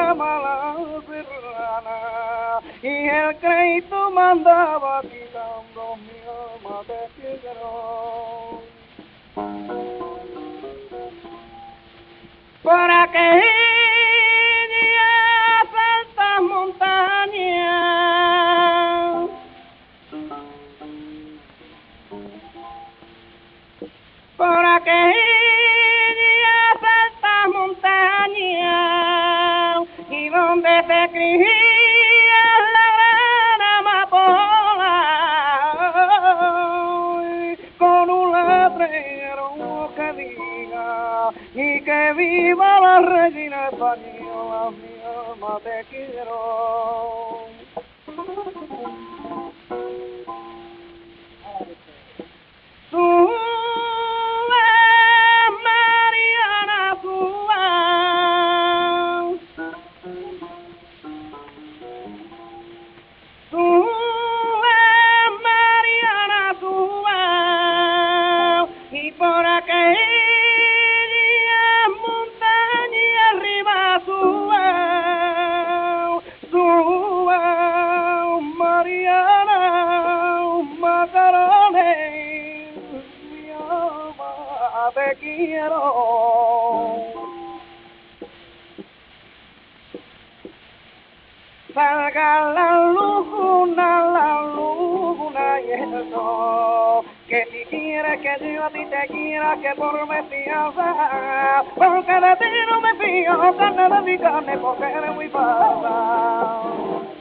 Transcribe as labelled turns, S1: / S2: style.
S1: llama la serrana y el crédito mandaba quitando mi alma de quiero. Por aquellas altas montañas por aquellas altas montañas y donde se cría la gran amapola con un letrero que diga y que viva la reina española, mi alma te quiero. Y por aquella montaña arriba sube, Mariana, Macarone, mi alma te quiero. Salga la luna y el sol, que si quieres que yo a ti te quiera, que por mí piensa, porque de ti no me fío, carne de mi carne, porque eres muy falsa.